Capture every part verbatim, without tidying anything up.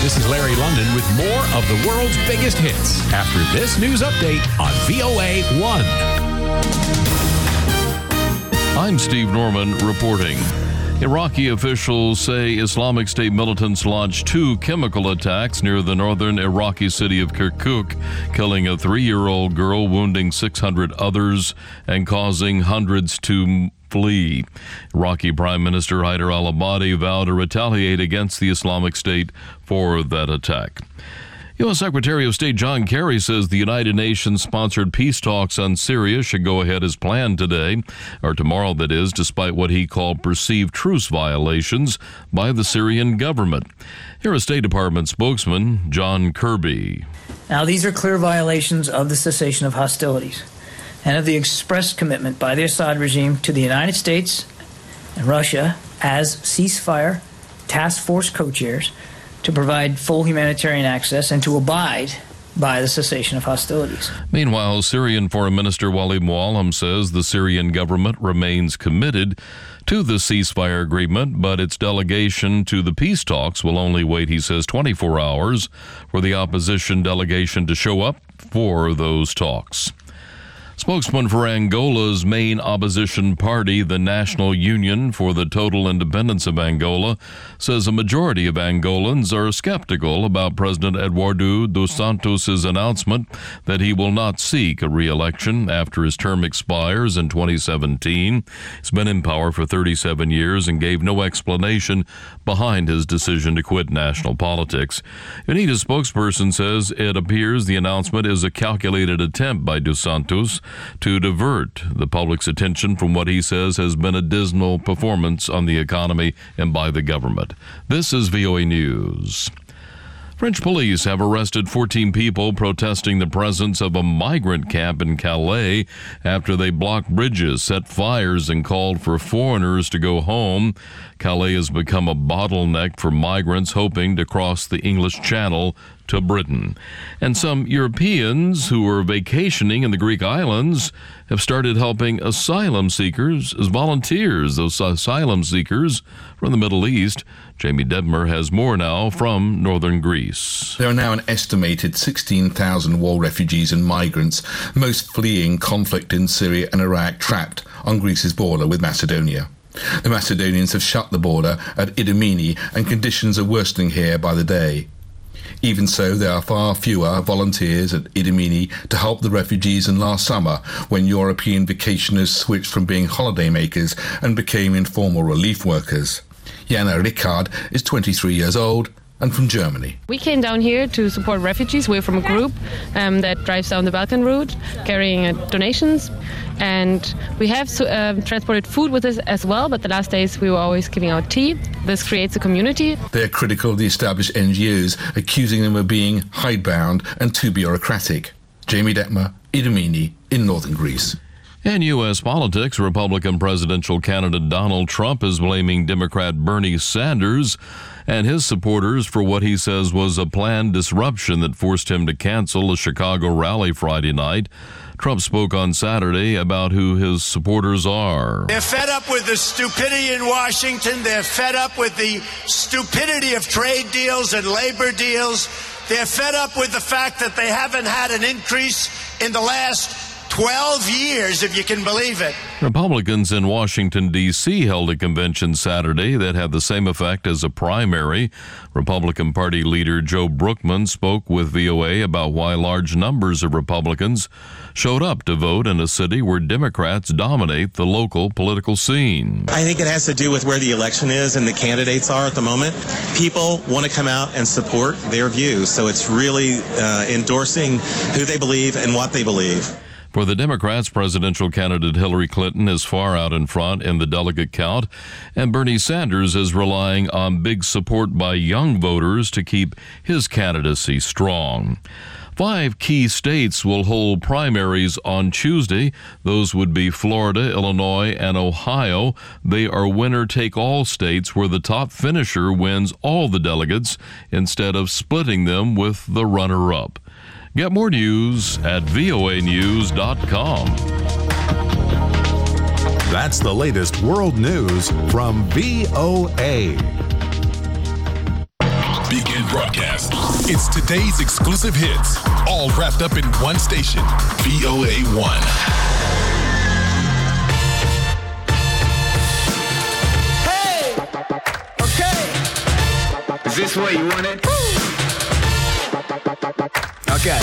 This is Larry London with more of the world's biggest hits after this news update on V O A one. I'm Steve Norman reporting. Iraqi officials say Islamic State militants launched two chemical attacks near the northern Iraqi city of Kirkuk, killing a three-year-old girl, wounding six hundred others, and causing hundreds to flee. Iraqi Prime Minister Haider al-Abadi vowed to retaliate against the Islamic State for that attack. U S Secretary of State John Kerry says the United Nations-sponsored peace talks on Syria should go ahead as planned today, or tomorrow that is, despite what he called perceived truce violations by the Syrian government. Here is State Department spokesman John Kirby. Now, these are clear violations of the cessation of hostilities and of the express commitment by the Assad regime to the United States and Russia as ceasefire task force co-chairs to provide full humanitarian access and to abide by the cessation of hostilities. Meanwhile, Syrian Foreign Minister Walid Muallim says the Syrian government remains committed to the ceasefire agreement, but its delegation to the peace talks will only wait, he says, twenty-four hours for the opposition delegation to show up for those talks. Spokesman for Angola's main opposition party, the National Union for the Total Independence of Angola, says a majority of Angolans are skeptical about President Eduardo dos Santos' announcement that he will not seek a re-election after his term expires in twenty seventeen. He's been in power for thirty-seven years and gave no explanation behind his decision to quit national politics. UNITA's spokesperson says it appears the announcement is a calculated attempt by dos Santos to divert the public's attention from what he says has been a dismal performance on the economy and by the government. This is V O A News. French police have arrested fourteen people protesting the presence of a migrant camp in Calais after they blocked bridges, set fires, and called for foreigners to go home. Calais has become a bottleneck for migrants hoping to cross the English Channel to Britain. And some Europeans who are vacationing in the Greek islands have started helping asylum seekers as volunteers, those asylum seekers from the Middle East. Jamie Dedmer has more now from northern Greece. There are now an estimated sixteen thousand war refugees and migrants, most fleeing conflict in Syria and Iraq, trapped on Greece's border with Macedonia. The Macedonians have shut the border at Idamini, and conditions are worsening here by the day. Even so, there are far fewer volunteers at Idamini to help the refugees than last summer, when European vacationers switched from being holidaymakers and became informal relief workers. Jana Rickard is twenty-three years old and from Germany. We came down here to support refugees. We're from a group um, that drives down the Balkan route, carrying uh, donations. And we have uh, transported food with us as well, but the last days we were always giving out tea. This creates a community. They are critical of the established N G Os, accusing them of being hidebound and too bureaucratic. Jamie Detmer, Idamini, in northern Greece. In U S politics, Republican presidential candidate Donald Trump is blaming Democrat Bernie Sanders and his supporters for what he says was a planned disruption that forced him to cancel a Chicago rally Friday night. Trump spoke on Saturday about who his supporters are. They're fed up with the stupidity in Washington. They're fed up with the stupidity of trade deals and labor deals. They're fed up with the fact that they haven't had an increase in the last twelve years, if you can believe it. Republicans in Washington, D C held a convention Saturday that had the same effect as a primary. Republican Party leader Joe Brookman spoke with V O A about why large numbers of Republicans showed up to vote in a city where Democrats dominate the local political scene. I think it has to do with where the election is and the candidates are at the moment. People want to come out and support their views, so it's really uh, endorsing who they believe and what they believe. For the Democrats, presidential candidate Hillary Clinton is far out in front in the delegate count, and Bernie Sanders is relying on big support by young voters to keep his candidacy strong. Five key states will hold primaries on Tuesday. Those would be Florida, Illinois, and Ohio. They are winner-take-all states where the top finisher wins all the delegates instead of splitting them with the runner-up. Get more news at V O A news dot com. That's the latest world news from V O A. Begin broadcast. It's today's exclusive hits, all wrapped up in one station, V O A one. Hey! Okay. Is this what you wanted? Okay.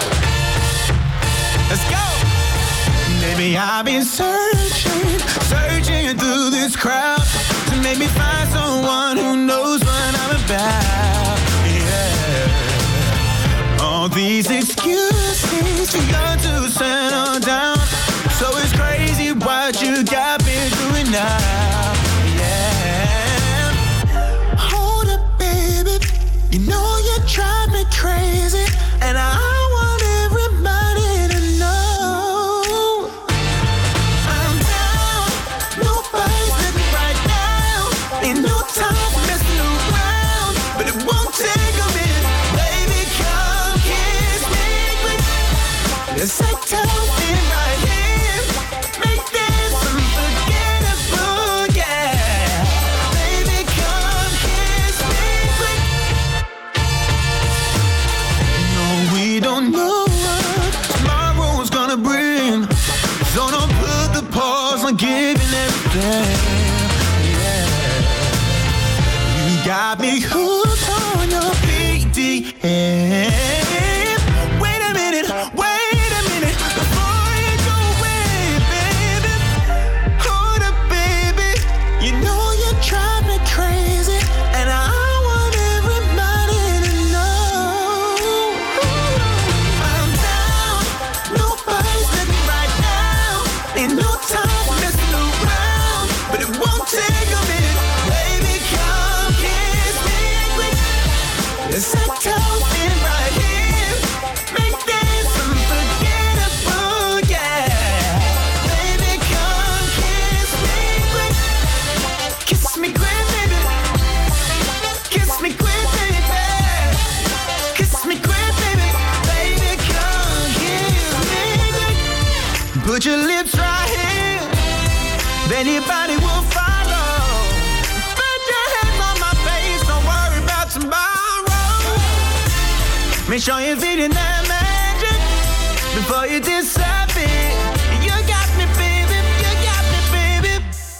Let's go! Maybe I've been searching, searching through this crowd to make me find someone who knows what I'm about. Yeah. All these excuses for you to settle down. So it's crazy what you got me doing now. Yeah. Hold up, baby. You know you drive me crazy, and I want everybody to know I'm down. Nobody's living right now. Ain't no time for messing around, but it won't take a minute. Baby, come kiss me quick. Let's take time right here. Make this unforgettable, yeah. Baby, come kiss me quick. No, we don't know what tomorrow's gonna bring, so don't put the pause on giving everything. Got me hooked on your P D M. Wait a minute, wait a minute, before you go away, baby. Hold up, baby. You know you drive me crazy, and I want everybody to know I'm down. Nobody's living right now. Ain't no time for messing around, but it won't take a minute. Baby, come kiss me quick. Let's take time right here. Make this unforgettable, yeah. Baby, come kiss me quick. Kiss me quick, baby. Kiss me quick, baby. Kiss me quick, baby. Baby, come kiss me quick. Put your lips right here. Anybody will follow. Put your hands on my face. Don't worry about tomorrow. Make sure you're feeling that magic before you disappear. You got me, baby. You got me, baby.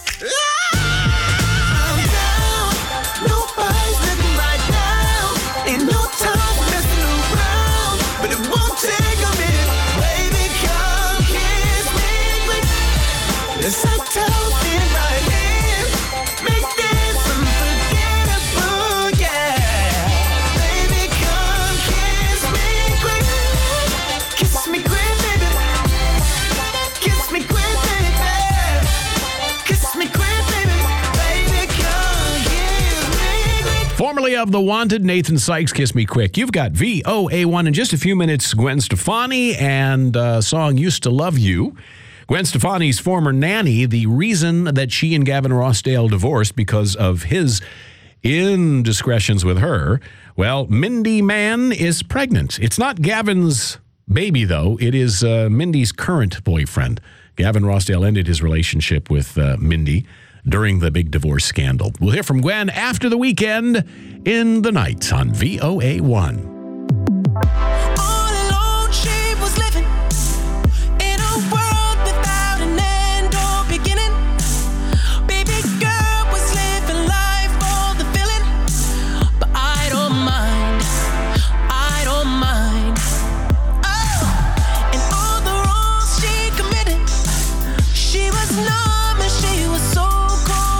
I'm down. Nobody's living right now. Ain't no time for messing around, but it won't take a minute. Baby, come kiss me quick. Let's take time right here. Make this unforgettable, yeah. Baby, come kiss me quick. Kiss me quick, baby. Kiss me quick, baby. Kiss me quick, baby. Baby, come kiss me quick. Formerly of The Wanted, Nathan Sykes, Kiss Me Quick. You've got V O A one in just a few minutes. Gwen Stefani and uh, song Used to Love You. Gwen Stefani's former nanny, the reason that she and Gavin Rossdale divorced because of his indiscretions with her. Well, Mindy Mann is pregnant. It's not Gavin's baby, though. It is uh, Mindy's current boyfriend. Gavin Rossdale ended his relationship with uh, Mindy during the big divorce scandal. We'll hear from Gwen after the weekend in the night on V O A one. All alone she was living in a world without an end or beginning. Baby girl was living life for the feeling, but I don't mind, I don't mind. Oh, and all the wrongs she committed, she was numb and she was so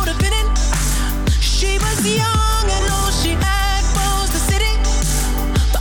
codependent. She was young and all she had was the city.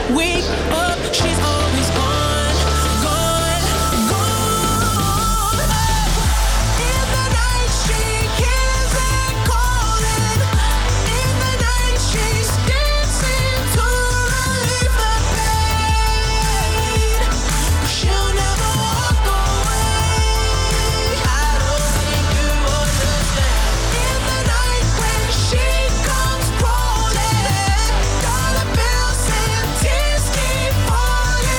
wake up, she's always gone, gone, gone. In the night she hears it calling. In the night she's dancing to relieve the pain. She'll never walk away. I don't think you understand. In the night when she comes crawling, dollar bills and tears keep falling.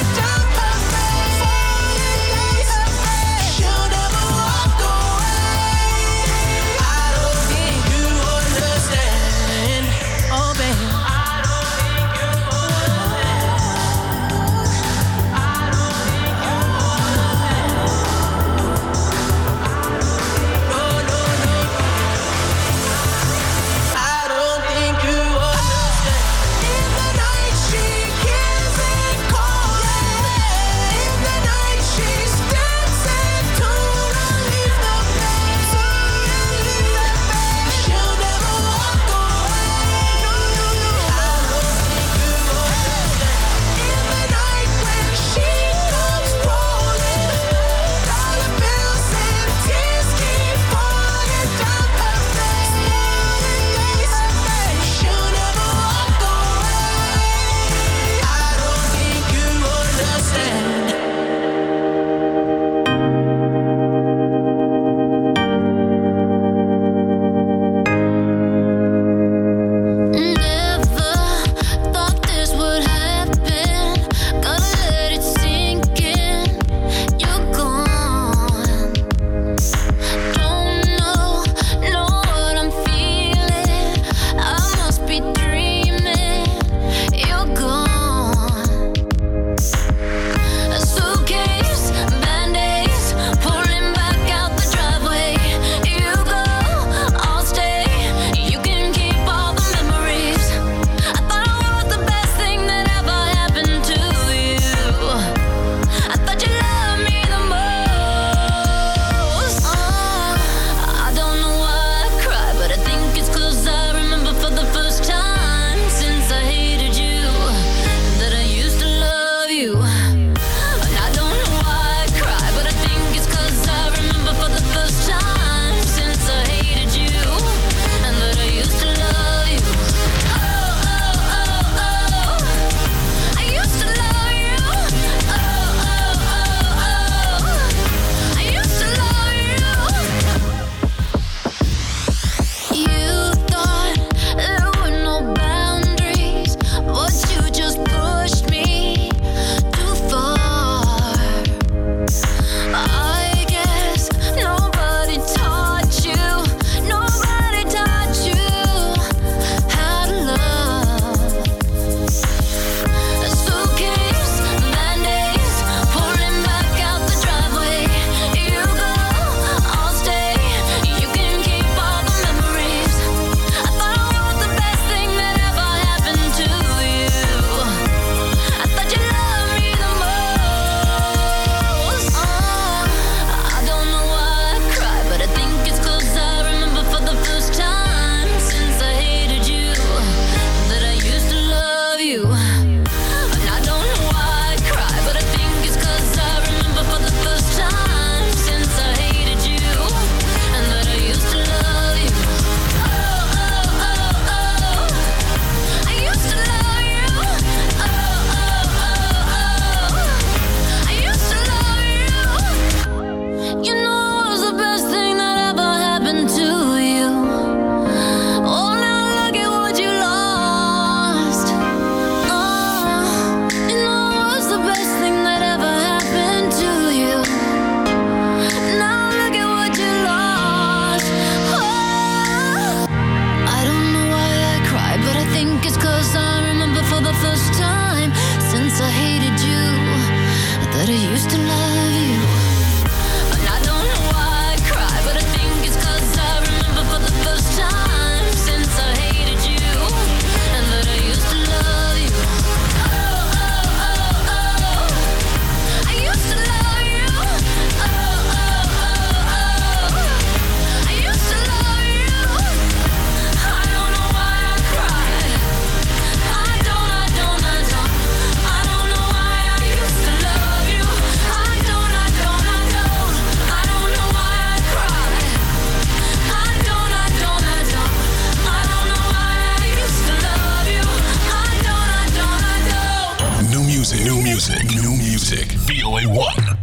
New music. New music. V O A one.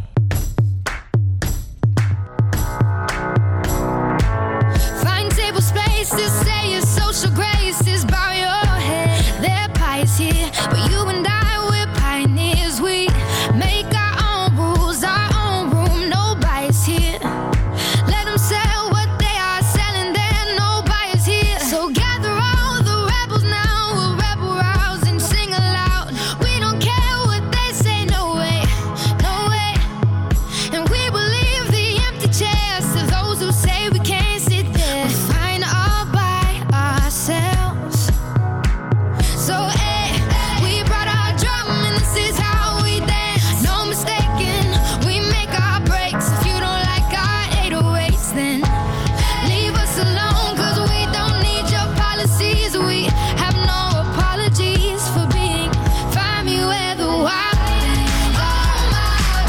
Find table spaces, say your social graces, bow your head. Their pie's here, but you and I, we're pioneers. We make our own rules, our own room, no bias here. Let them sell what they are selling, there no bias here. So gather all the rebels now, we'll rebel rouse and sing aloud. We don't care what they say, no way, no way. And we will leave the empty chairs to those who say we can't sit there. We're fine all by ourselves. So, eh, we brought our drum and this is how we dance. No mistaking, we make our breaks. If you don't like our eight oh eights, then leave us alone, cause we don't need your policies. We have no apologies for being. Find me where the wild things are.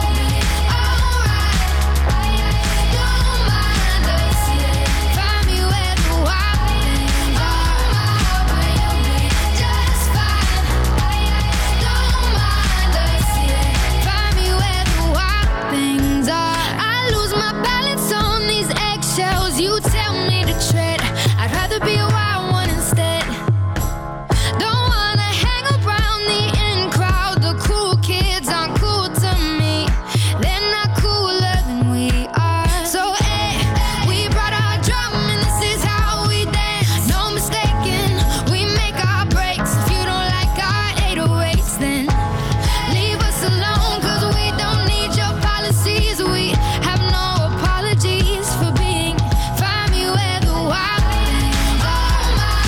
Alright, don't mind us, yeah. Find me where the wild things are. Just fine. Don't mind us, yeah. Find me where the wild things are. I lose my balance on these eggshells. You tell me to tread. I'd rather be a wild one instead. Don't wanna hang around the in crowd. The cool kids aren't cool to me. They're not cooler than we are. So, eh, we brought our drum and this is how we dance. No mistaking, we make our breaks. If you don't like our eight oh eights, then leave us alone, cause we don't need your policies. We have no apologies for being. Find me where the wild things are.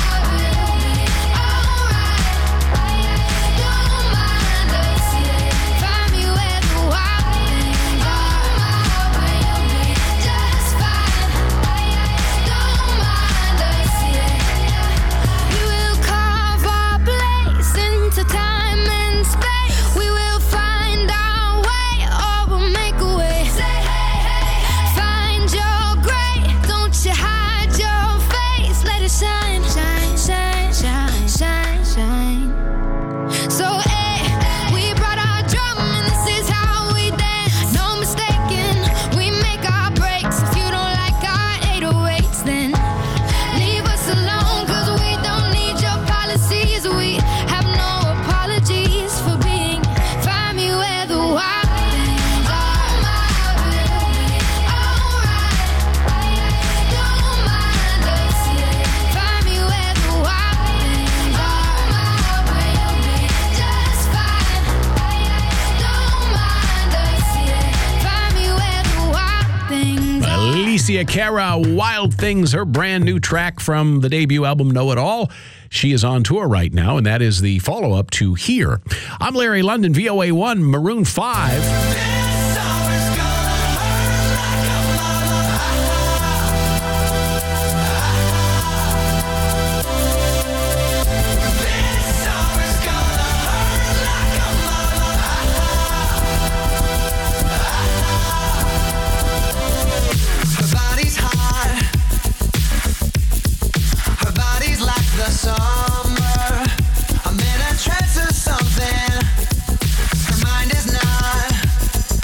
Alright, don't mind us, yeah. Find me where the wild things are. Just fine. Don't mind us, yeah. We will carve our place into time and space. We will find our way, or we'll make a way. Say hey, hey, find your gray. Don't you hide your face. Let it shine, shine, shine, shine, shine, shine. So, eh, we brought our drum and this is how we dance. No mistaking, we make our breaks. If you don't like our eight oh eights, then leave us alone, cause we don't need your policies. We have no apologies for being. Find me where the wild things are. Alright, don't mind us, yeah. Find me where the wild things are. Just fine. Don't mind us, yeah. Find me where the wild things are. Alicia Cara, Wild Things, her brand new track from the debut album Know It All. She is on tour right now, and that is the follow-up to Here. I'm Larry London, V O A one, Maroon five. Her body's hot. Her body's like the summer. I'm in a trance or something. Her mind is not.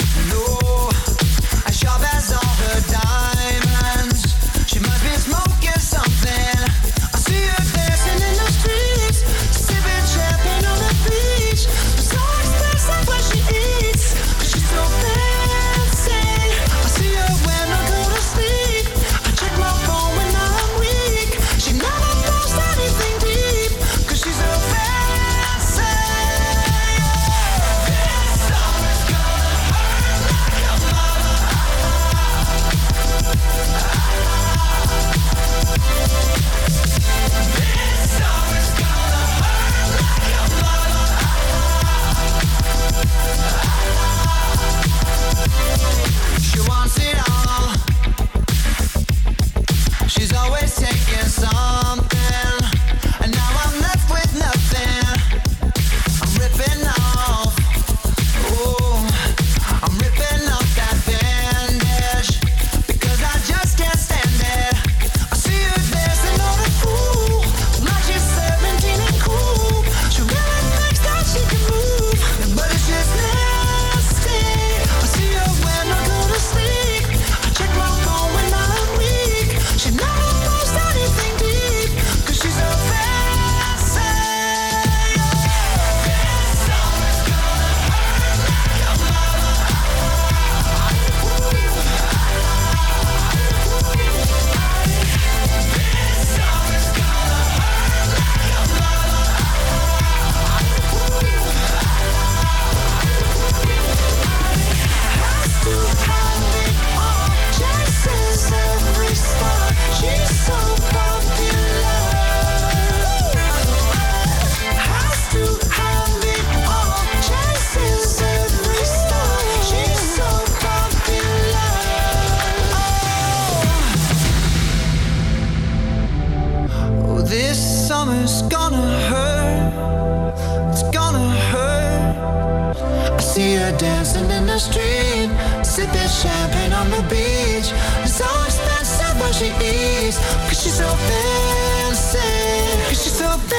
her dancing in the street, sipping champagne on the beach. It's so expensive what she eats, cause she's so fancy, cause she's so fancy.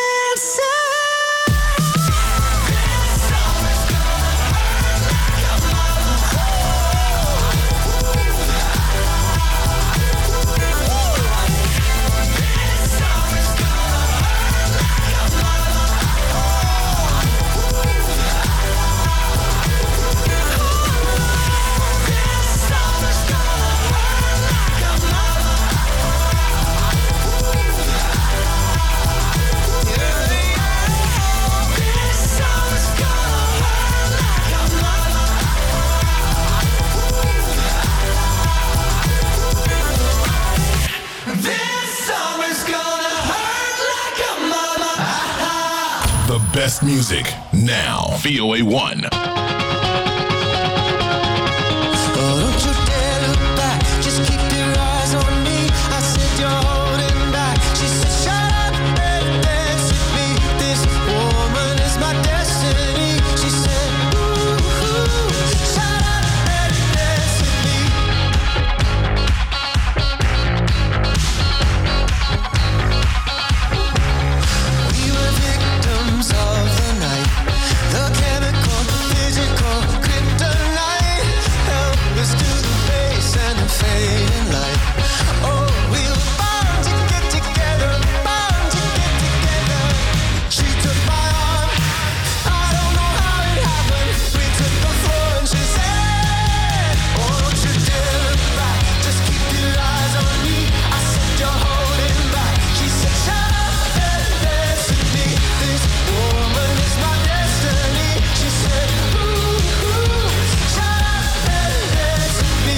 Best music now. V O A one. Oh, don't you dare look back. Just keep your eyes on me. I said you're holding back. She said, shut up and dance with me. This woman is my destiny. She said, ooh, ooh, shut up and dance with me. We were victims of the night. The chemical, physical, kryptonite. Help us to the base and the fading light. Oh, we were bound to get together, bound to get together. She took my arm, I don't know how it happened. We took the floor and she said, oh, don't you dare look back. Just keep your eyes on me. I said you're holding back. She said, shut up and dance with me. This woman is my destiny. She said, ooh, ooh, shut up and dance with me.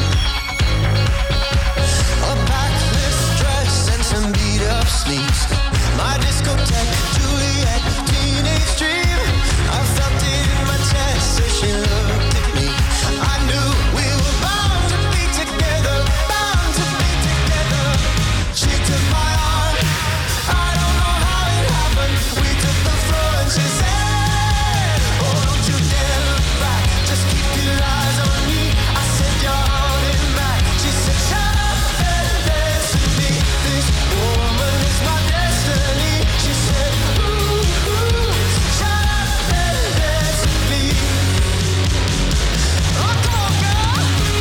A backless dress and some beat-up sneaks. My discotheque, Juliet, teenage dream. I felt it in my chest as she looked at me. I knew we were bound to be together, bound to be together. She took my arm, I don't know how it happened. We took the floor and she said, oh, don't you dare look back. Just keep your eyes on me. I said you're holding back. She said, shut up and dance with me. This woman is my destiny. She said, ooh, ooh, shut up and dance with me. Oh, come on, girl.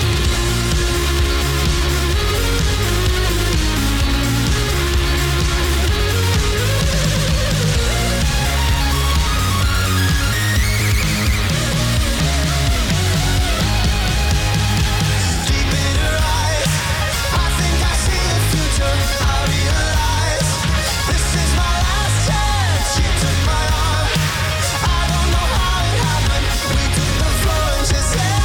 Deep in her eyes, I think I see the future. I realize this is my last chance. She took my arm, I don't know how it happened. We took the floor and she said,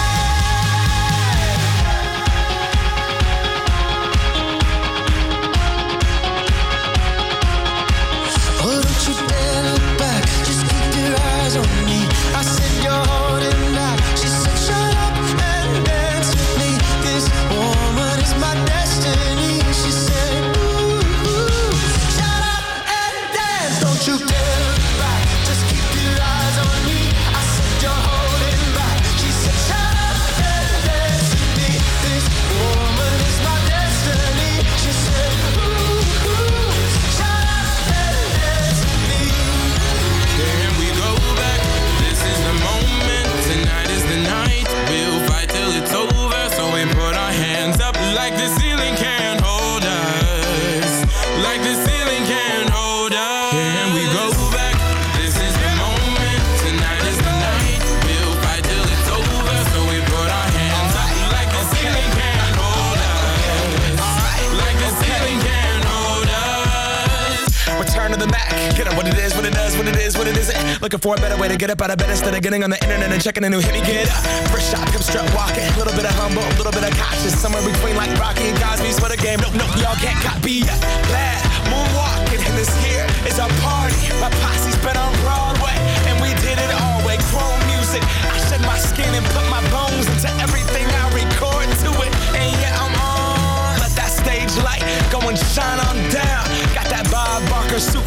oh, don't you dare look back. Just keep your eyes on me. I said you're holding back. She said, shut up and dance with me. This woman is my destiny. She said, ooh, ooh, shut up and dance. Don't you dare look back. Just keep your eyes on me. I said you're holding back. She said, shut up and dance with me. This woman is my destiny. She said, ooh, ooh, shut up and dance with me. Can we go back? This is the moment. Tonight is the night. We'll fight till it's over. So we put our hands up like the ceiling can't hold us. Like the ceiling can't hold us. Can we go back? This is the moment. Tonight is the night. We'll fight till it's over. So we put our hands up like the ceiling can't hold us. Like the ceiling can't hold us. Return to the Mac. Get up what it is, what it does, what it is, what it isn't. Looking for a better way to get up out of bed instead of getting on the internet and checking a new hit. Me get up. First shot, come strut walking. A little bit of humble, a little bit of cautious. Somewhere between like Rocky and Cosby's for the game. Nope, nope, y'all can't copy yet. Glad moonwalking, and this here is our party. My posse's been on Broadway, and we did it all way. Chrome music. I shed my skin and put my bones into everything I record to it. And yeah, I'm on. Let that stage light go and shine on down. Got that Bob Barker suit game in place.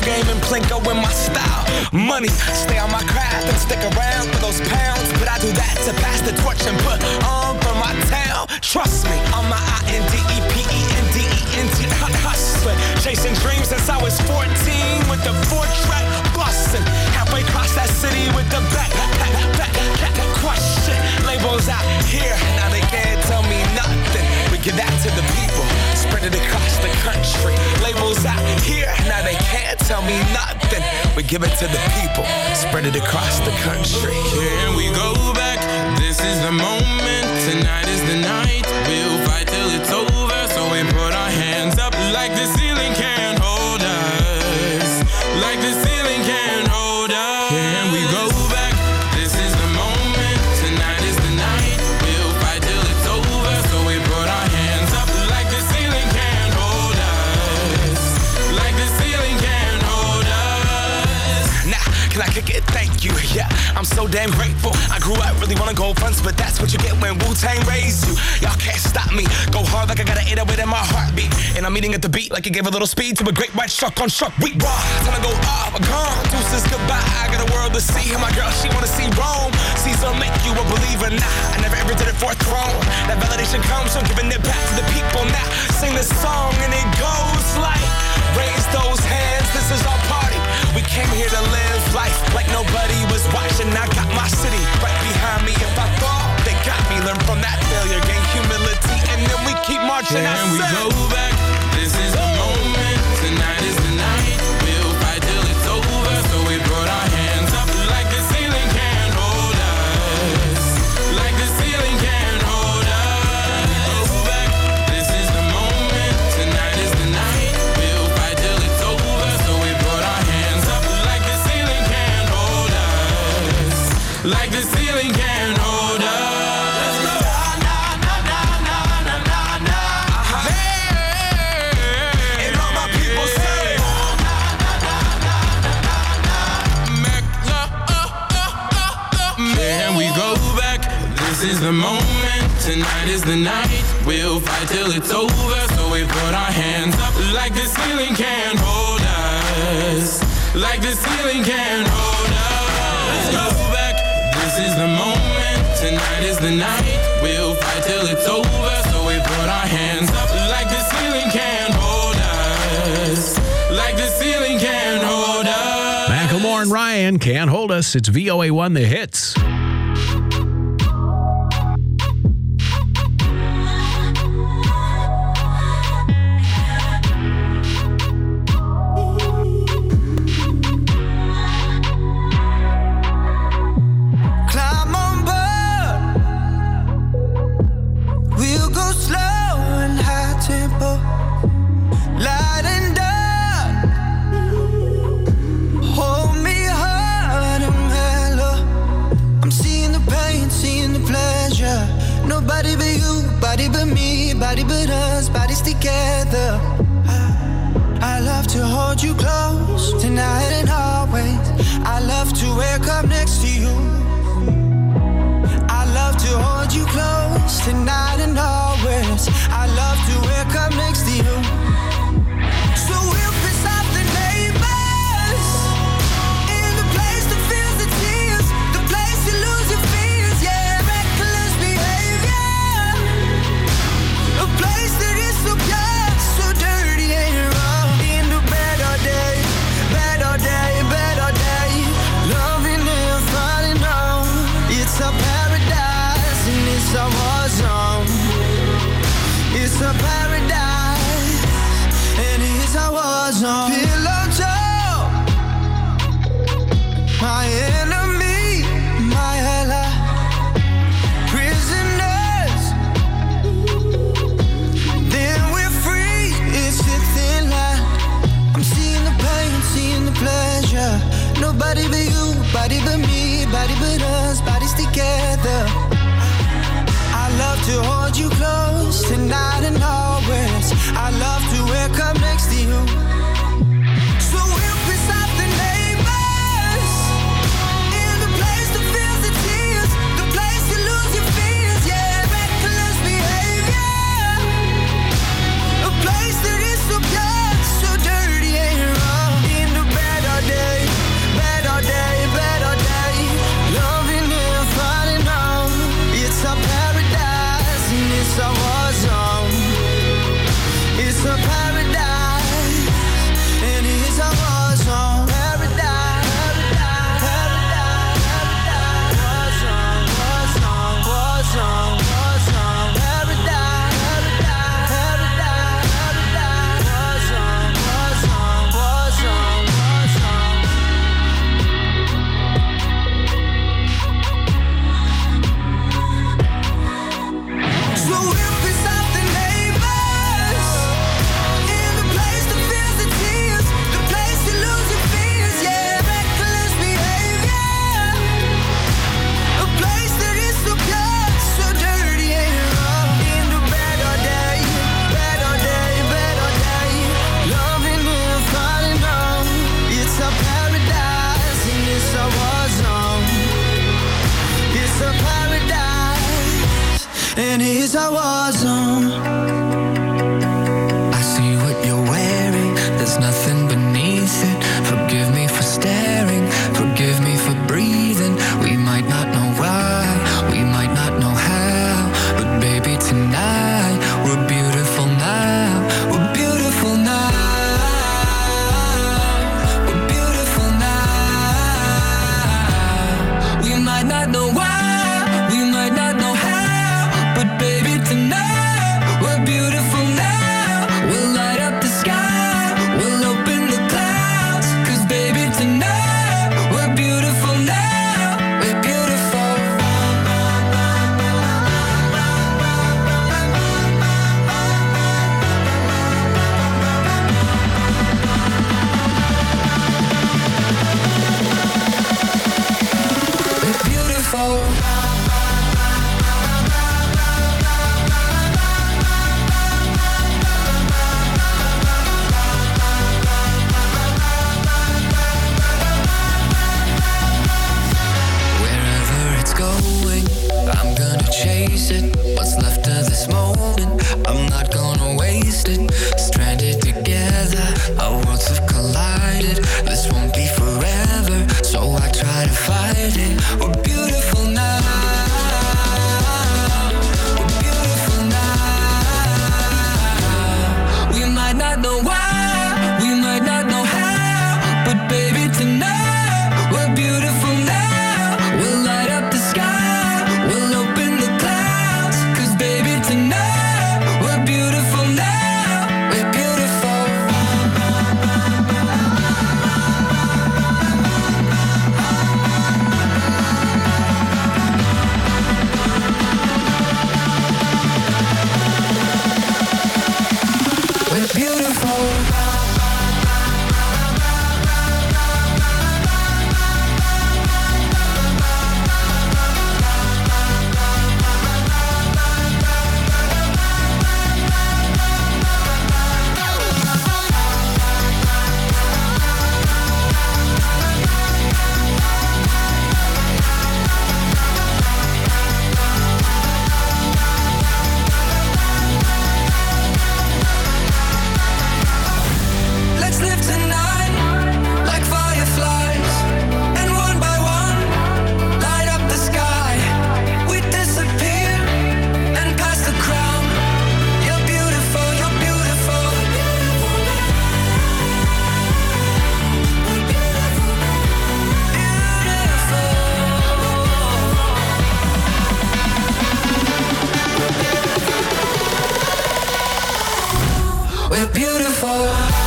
Plinko in my style. Money, stay on my craft and stick around for those pounds. But I do that to pass the torch and put on for my town. Trust me, I'm my I N D E P E N D E N T hustler. Chasing dreams since I was fourteen with the four-track bustin'. Halfway across that city with the back, back, back, back, question. Labels out here, now they can't tell me nothing. We give that to the people, spread it across the country. Labels out here, now they can't tell me nothing. We give it to the people, spread it across the country. Can we go back? This is the moment. Tonight is the night. We'll fight till it's over. So we put our hands up like the ceiling can't hold us. Like the ceiling can't hold us. Can we go back? This is the moment. Tonight is the night. We'll fight till it's over. So we put our hands up like the ceiling can't hold us. Like the ceiling can't hold us. Nah, can I kick it? Thank you, yeah, I'm so damn grateful. I grew up really wanna go fronts, but that's what you get when Wu-Tang raised you. Y'all can't stop me, go hard like I got an eight oh eight in my heartbeat. And I'm eating at the beat like it gave a little speed to a great white shark on shark week. Raw, time to go off, gone, deuces goodbye. I got a world to see, and my girl, she wanna see Rome. Caesar make you a believer, nah, I never ever did it for a throne. That validation comes from giving it back to the people. Now, sing this song and it goes like, raise those hands, this is our party. We came here to live life like nobody was watching. I got my city right behind me. If I fall, they got me. Learn from that failure, gain humility, and then we keep marching. Can we go back? This is the moment. Tonight is the night. We'll fight till it's over. So we put our hands up like the ceiling can't hold us. Like the ceiling can't hold us. Go back. This is the moment. Tonight is the night. We'll fight till it's over. So we put our hands up like the ceiling can't hold us. Like the ceiling can't hold us. This is the moment, tonight is the night. We'll fight till it's over. So we put our hands up like the ceiling can't hold us. Like the ceiling can't hold us. Let's go back. This is the moment, tonight is the night. We'll fight till it's over. So we put our hands up like the ceiling can't hold us. Like the ceiling can't hold us. Macklemore and Ryan can't hold us. It's V O A one The Hits. Nobody but you, body but me, body but us, bodies together. I, I love to hold you close, tonight and always. I love to wake up next to you. I love to hold you close, tonight and always. I love to wake up next to you. So we'll piss off the neighbors, in the place that feels the tears, the place you lose your fears, yeah, reckless behavior. A place that is so pure, so dirty and raw. In the better day, better day, better day. Loving and falling on. It's a paradise and it's a war zone. It's a paradise and it's a war zone. Pillow talk, my enemy, my ally. Prisoners, then we're free. It's a thin line. I'm seeing the pain, seeing the pleasure. Nobody but you, body but me, body but us, bodies together. I love to hold you close, tonight and always. I love to wake up next to you. So we'll piss off the neighbors, in the place that feels the tears, the place you lose your fears, yeah, reckless behavior. A place that is so pure, so dirty and raw. In the better and it's a war zone. I see what you're wearing, there's nothing beneath it. Forgive me for staring, forgive me for breathing. We might not know why, we might not know how, but baby tonight, we're beautiful now, we're beautiful now. We're beautiful now. We might not know why, we might not know how, but baby tonight, we're beautiful now. We'll light up the sky, we'll open the clouds, 'cause baby tonight, we're beautiful now, we're beautiful. We're beautiful. Wherever it's going, I'm gonna chase it. What's left of this moment, I'm not gonna waste it. Stranded together, our worlds have collided. This won't be forever, so I try to fight it. We're beautiful now. We're beautiful now. We might not know why, we might not know how, but baby tonight, we're beautiful now. We'll light up the sky, we'll open the clouds, 'cause baby tonight, we're beautiful now, we're beautiful. We're beautiful. Let's live tonight like fireflies, and one by one, light up the sky. We disappear and pass the crown. You're beautiful, you're beautiful. Beautiful. We're beautiful.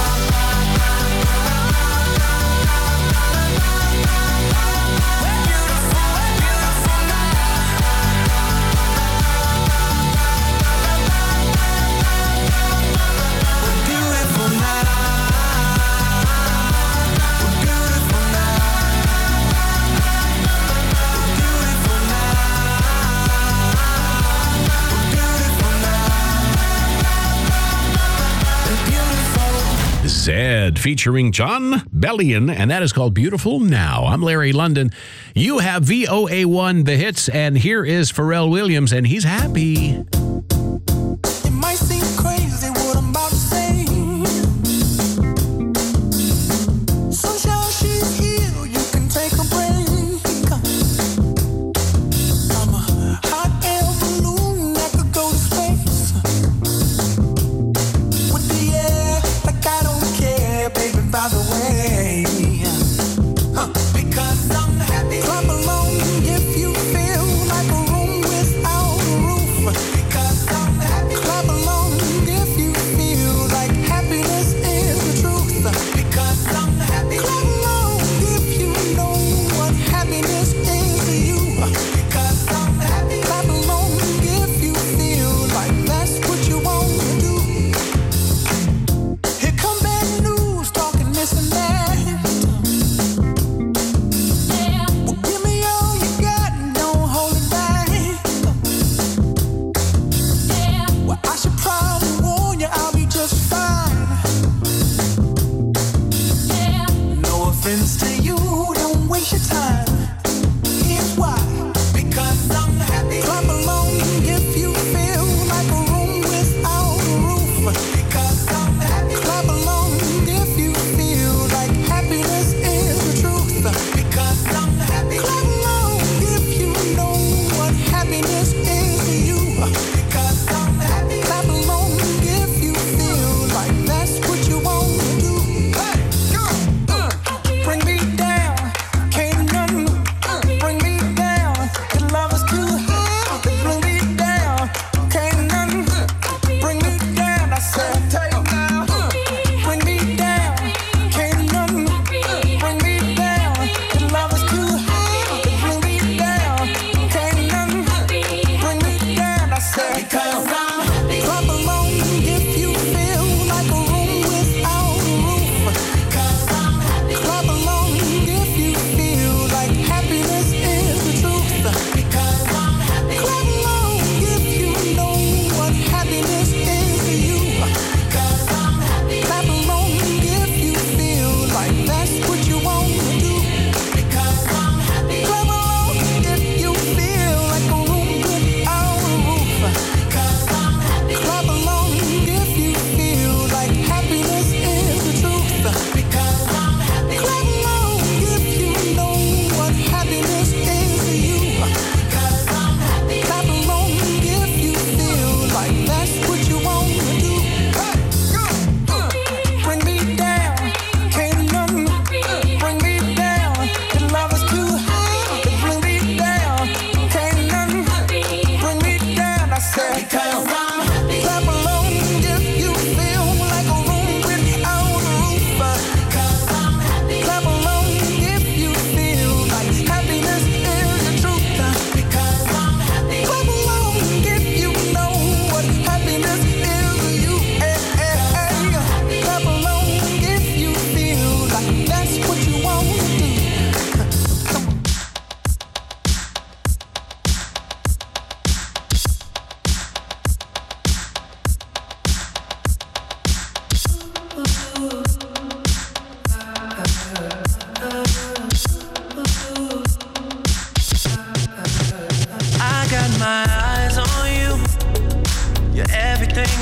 Zed featuring John Bellion, and that is called Beautiful Now. I'm Larry London. You have V O A one The Hits, and here is Pharrell Williams, and he's happy. It might seem crazy what I'm about to say. Sunshine, she's here, you can take a break. I'm a hot air balloon that could go to space. With the air, like I don't care, baby, by the way. Huh, because I'm happy. Clap along if you feel like a room without a roof. Because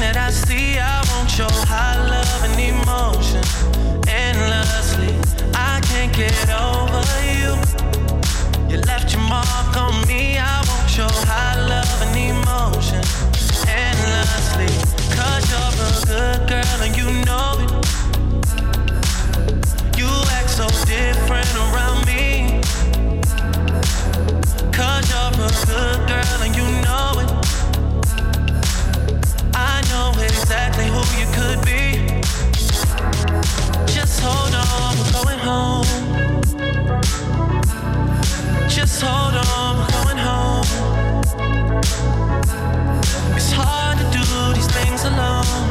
that I see, I won't show high love and emotion endlessly. I can't get over you. You left your mark on me. I won't show high love and emotion endlessly. Cause you're a good girl and you know it. You act so different around me. Cause you're a good girl and you know it. I know exactly who you could be. Just hold on, we're going home. Just hold on, we're going home. It's hard to do these things alone.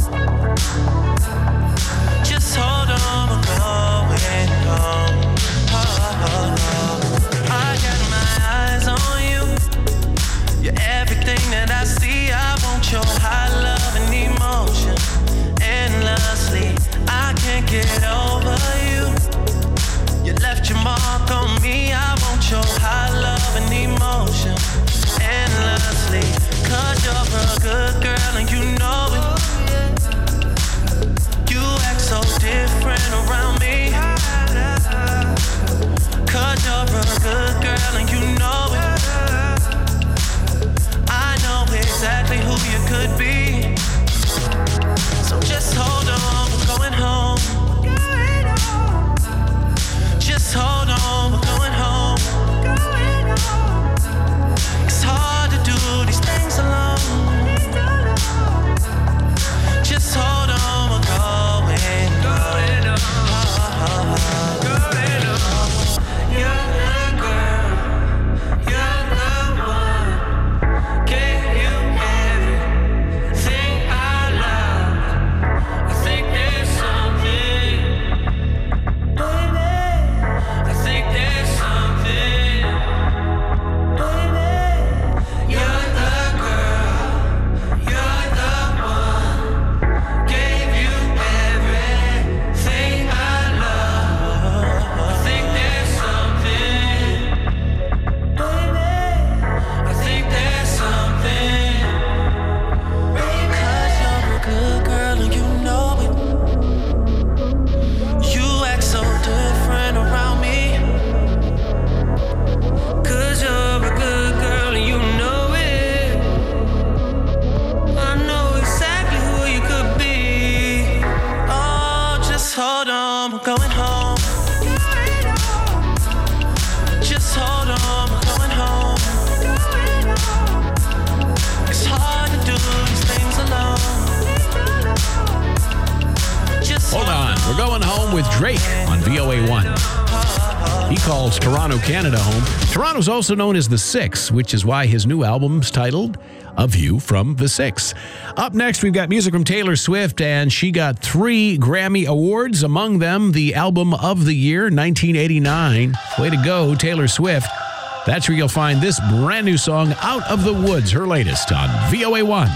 Just hold on, we're going home. Oh, oh, oh. I got my eyes on you. You're everything that I see. I want your high love and emotion endlessly. I can't get over you. You left your mark on me. I want your high love and emotion endlessly. Cause you're a good girl and you know it. You act so different around me. Cause you're a good girl and you know it. I know exactly who you could be. So just hold on, we're going home. Just hold on, we're going home. It's hard to do these things alone. Just hold on, we're going home. You're the girl, you're the one. Gave you everything I love. I think there's something, baby. I think there's something, baby. You're the girl, you're the one. Gave you everything I love. I think there's something, baby. I think there's something. Because you're a good girl and you know it. You act so different around me. Cause you're a good girl and you know it. I know exactly who you could be. Oh, just hold on, we're going home. Just hold on, we're going home. It's hard to do these things alone. Just Hold on. We're going home with Drake on V O A one. He calls Toronto, Canada home. Toronto's also known as the Six, which is why his new album's titled A View from the Six. Up next, we've got music from Taylor Swift, and she got three Grammy Awards, among them the Album of the Year, nineteen eighty-nine. Way to go, Taylor Swift. That's where you'll find this brand new song, Out of the Woods, her latest on V O A one.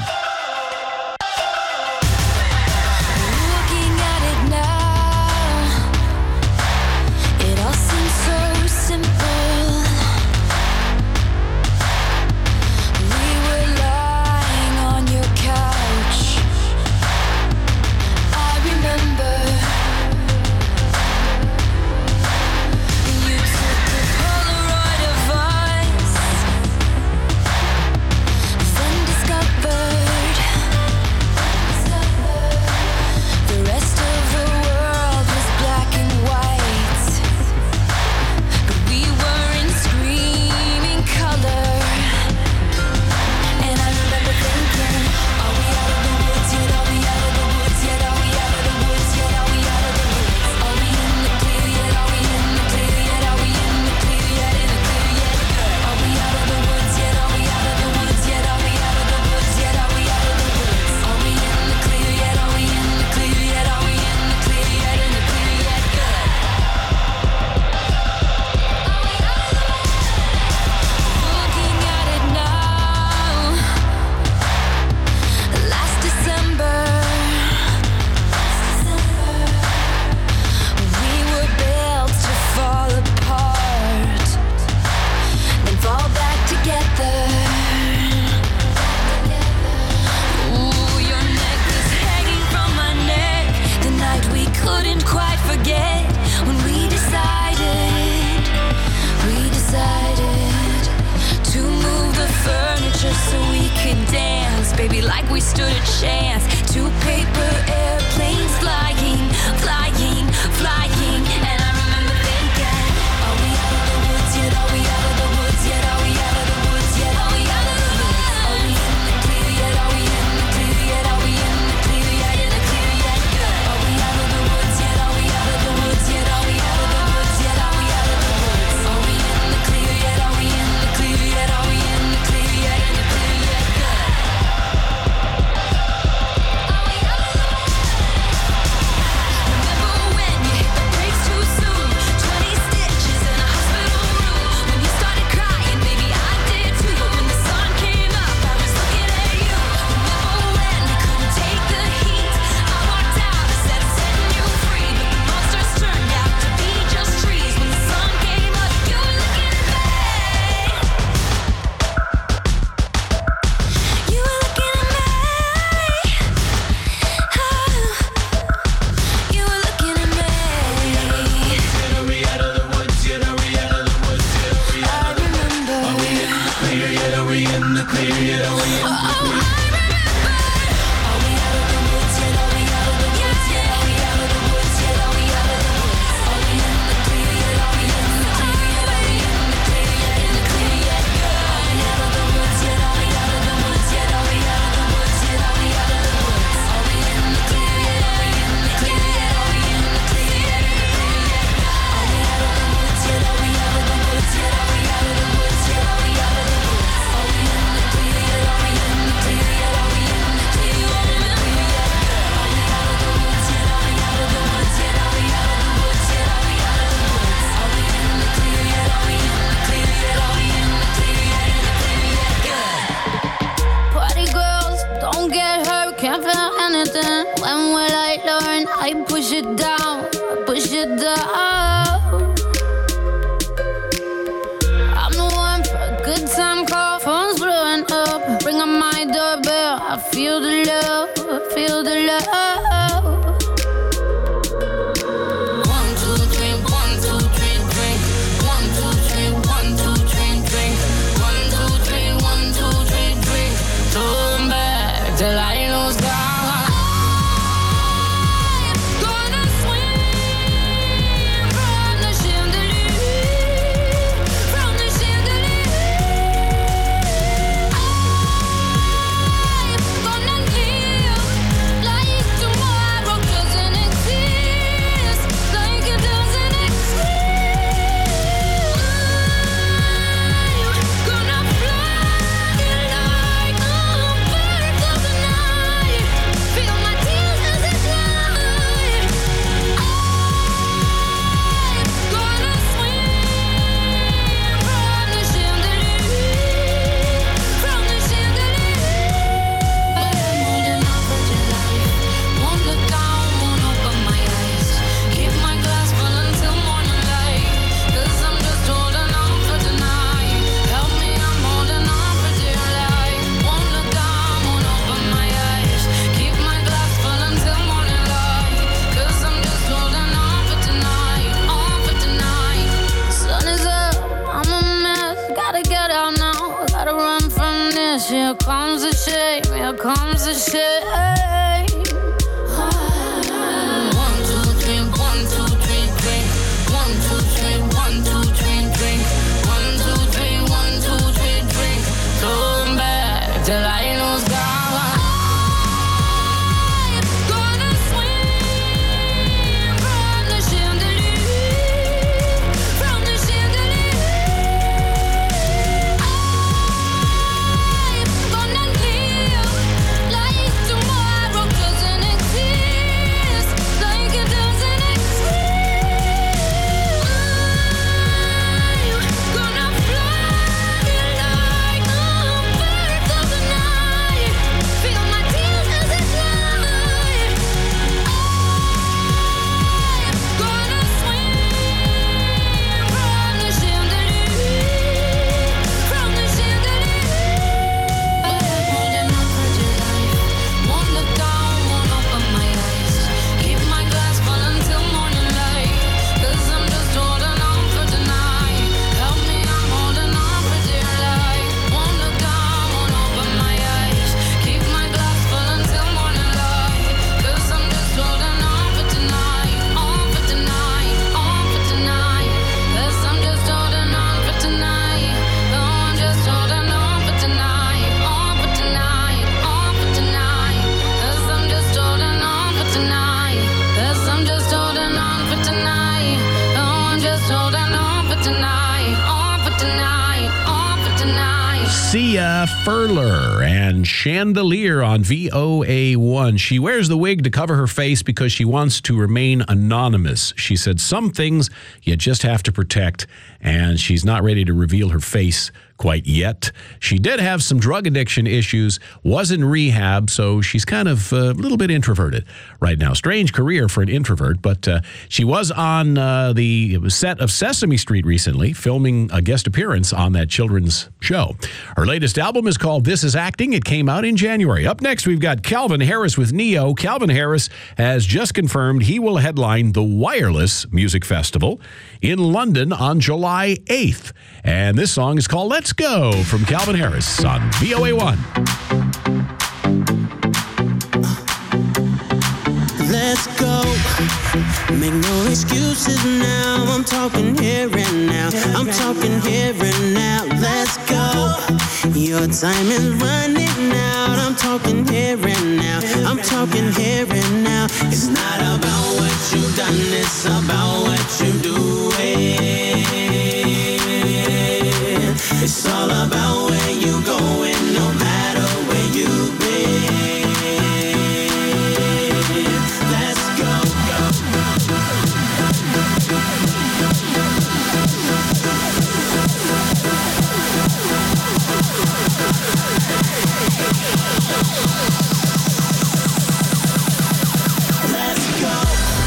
Looking at it now, it all seems so simple. We were lying on your couch. I remember you took a Polaroid of us, then discovered like we stood a chance. Two paper airplanes flying, flying, flying. And I remember thinking, are we out of the woods yet? Are we out of the woods yet? Are we out of the woods yet? Are we out of the woods? Are we in the clear yet? Are we in the clear yet? Are we in the clear yet? In the clear yet? Are we out of the woods yet? Are we out of the woods yet? Are we out of the woods yet? Are we out of the woods? Are we in the clear yet? Are we in the clear yet? Are we in the clear yet? In the clear yet? Remember when you hit the brakes too soon? Twenty stitches in a hospital room. When you started crying, baby, I did too. When the sun came up, I was looking at you. Remember when we couldn't take the heat? I walked out, I said I'm setting you free, but the monsters turned out to be just trees. When the sun came up, you were looking at me. You were looking at me. You were looking at me. Are we out of the woods yet? Are we out of the woods yet? Are we out of the woods yet? Are we in the clear yet? Are we in the clear yet? Are we in the clear yet? Are we out of the woods yet? Are we out of the woods yet? Are we out of the woods yet? Are we out of the woods? Are we in the clear yet? Are we in the clear yet? Are we in the clear yet? In the clear yet? Are we out of the woods yet? Are we out of the woods yet? Are we out of the woods yet? Are we out of the woods? Are we in the clear yet? Are we in the clear yet? Are we in the clear yet? In the clear yet? Are we out of the woods yet? Are we out of the woods yet? Are we out of the woods yet? Are we out of the woods? Are we in the clear yet? Are we in the clear yet? Are we in the clear yet? In the clear yet? Are we out of the woods yet? Are we out of the woods yet? Are we out of the woods yet? Are we out of the woods? Are we in the clear yet? Are we in the clear yet? Are we in the clear yet? In the clear yet? Party girls, don't get hurt, can't feel anything. When will I learn? I push it down, I push it down. I'm the one for a good time call, phone's blowing up. Ring on my doorbell, I feel the love, I feel the love. One, two, three, one, two, three, drink. One, two, three, one, two, three, drink. One, two, three, one, two, three, drink. Turn back till I lose God. Gonna swim from the chandelier, from the chandelier. I'm gonna live like tomorrow doesn't exist, like it doesn't exist. I'm gonna fly like a bird of the night. Feel my tears as they fly. I'm gonna swim from the chandelier, from the chandelier. But I'm holding on for dear life. Won't look down, won't open my eyes. Keep my glass full until morning light. 'Cause I'm just holding on for tonight. Help me, I'm holding on for dear life. Won't look down, won't open my eyes. Keep my glass full until morning light. 'Cause I'm just holding on for tonight, on for tonight. Sun is up, I'm a mess. Gotta get out now, gotta run from this. Here comes the shame, here comes the shame. One, two, three, one, two, three, drink. One, two, three, one, two, three, drink. One, two, three, one, two, three, drink. Turn back till I lose God. I'm gonna swim from the chandelier, from the chandelier. I'm gonna live like tomorrow Sia Furler and Chandelier on V O A one. She wears the wig to cover her face because she wants to remain anonymous. She said some things you just have to protect, and she's not ready to reveal her face quite yet. She did have some drug addiction issues, was in rehab, so she's kind of a little bit introverted right now. Strange career for an introvert, but uh, she was on uh, the set of Sesame Street recently, filming a guest appearance on that children's show. Her latest album is called This Is Acting. It came out in January. Up next, we've got Calvin Harris with Neo. Calvin Harris has just confirmed he will headline the Wireless Music Festival in London on July eighth. And this song is called Let's Go from Calvin Harris on V O A one. Let's go. Make no excuses now. I'm talking here and now. I'm talking here and now. Let's go. Your time is running out. I'm talking here and now. I'm talking here and now. It's not about what you've done, it's about what you do. It's all about where you going, no matter where you've been. Let's go, let's go.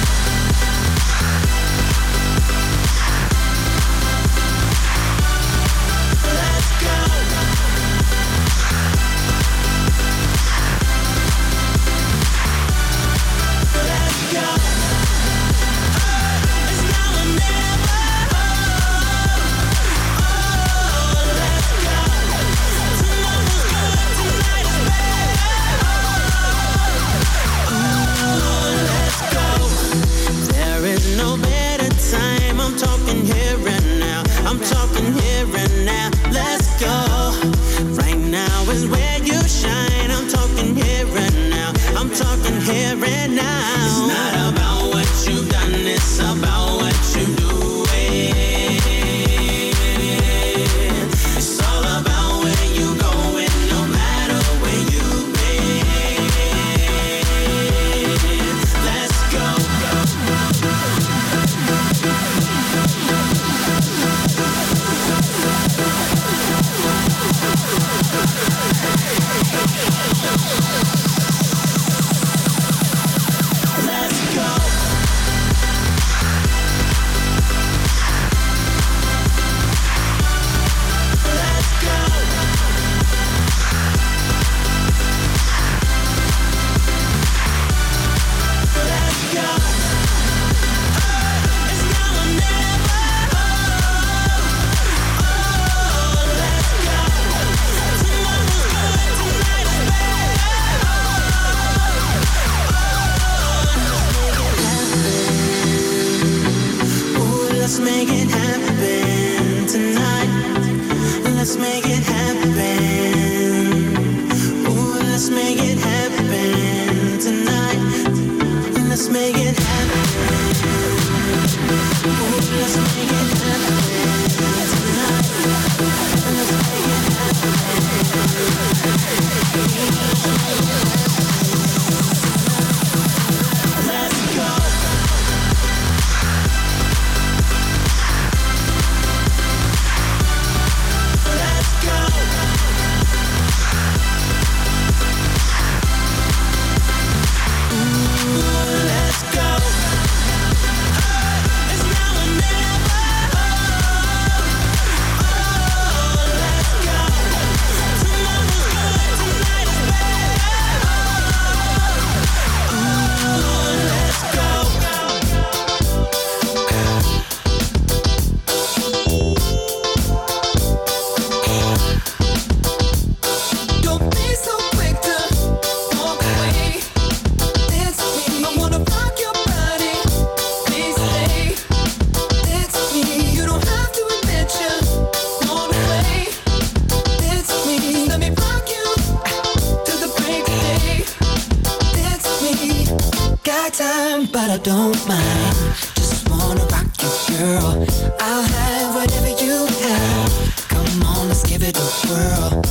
But I don't mind. Just wanna rock you, girl. I'll have whatever you have. Come on, let's give it a whirl.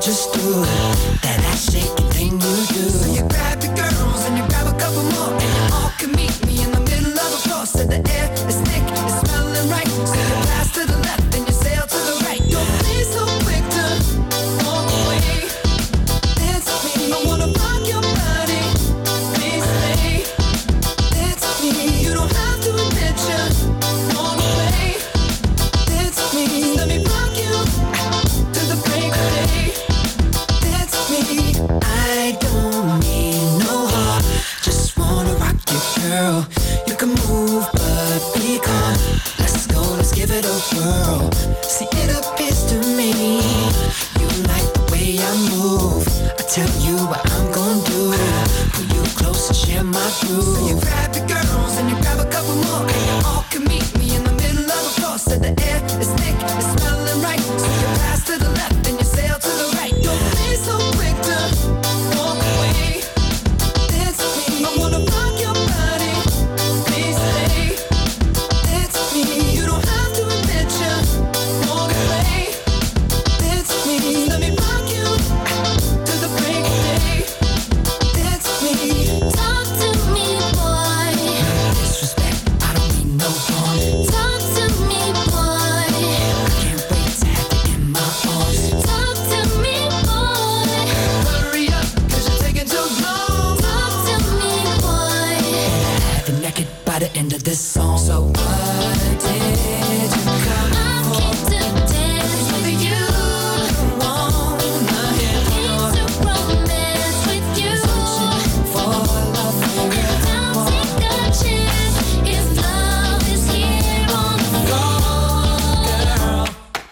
just do that ass shaking thing you do. So you grab your girls and you grab a couple more, and you all can meet me in the middle of the floor. So the air is thick, it's smelling right. So you pass to the left and you sail to the right. Don't be so quick to walk away. Dance with me, I wanna rock your body. Please stay. Dance with me, you don't have to admit you walk away. Dance with me, let me rock you to the break of day. Dance with me, I don't need no heart, just wanna rock you, girl. You can move, but be calm. Let's go, let's give it a whirl. See, it appears to me you like the way I move. I tell you what I'm gonna do. Pull you close and share my groove. So you grab your girls and you grab a couple more, and you all can meet me in the middle of the floor. So the air is thick, it's smelling right. So you pass to the left and you sail to the right. Don't be so quick to walk away. Dance with me, I wanna rock your body. Please stay. Dance with me, you don't have to admit you walk away. Dance with me, let me rock you to the break of day. Dance with me, talk to me, boy. No disrespect, I don't mean no harm. Talk to me, boy. I can't wait to have you in my arms. Talk to me, boy. Hurry up, cause you're taking too long. Talk to me, boy. Have you naked by the end of this song. So what did you come for? I came to dance with you. Wanna hear more. Came to romance with you. Searching for love. Now take a chance if love is here on the floor. Girl.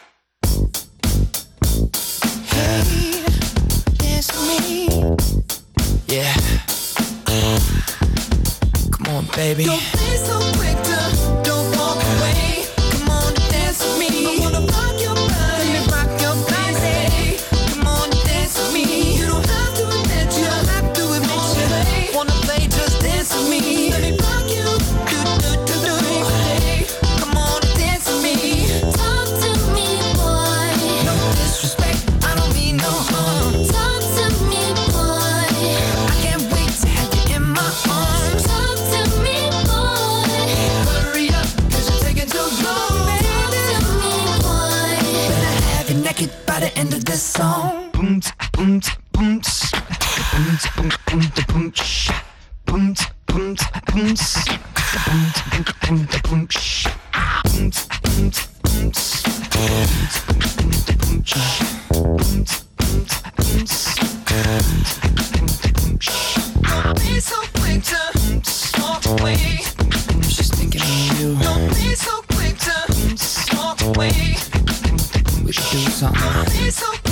Hey, dance with me. Yeah. Come on, baby. Don't be so quick to don't walk away. Come on, dance with me. I wanna rock your body. Let me rock your body. Come on, dance with me. You don't have to admit you. Don't have to admit you. Wanna play? Just dance with me. Let me rock you. Do do do do. Hey, come on, dance with me. Talk to me, boy. No disrespect, I don't mean no harm. Talk to me, boy. I can't wait to have you in my arms. Talk to me, boy. Hurry up, cause you're taking too long. Talk to me, boy. Better have you naked by the end of this song. Boom, tsk, boom, tsk, boom, tsk. Boom, tsk, boom, boom, tsk, boom, tsk. Boom, tsk, boom, tsk, boom, tsk. Boom, tsk, boom, boom, tsk, boom, tsk. Boom, tsk, boom, tsk, boom, tsk. Boom, tsk, boom, boom, tsk, boom, tsk. Boom, tsk, boom, tsk, boom, tsk. Boom, tsk, boom, tsk, boom, tsk. Don't be so quick to walk away. I'm just thinking of you. Don't be so quick to walk away. We should do something. Don't be so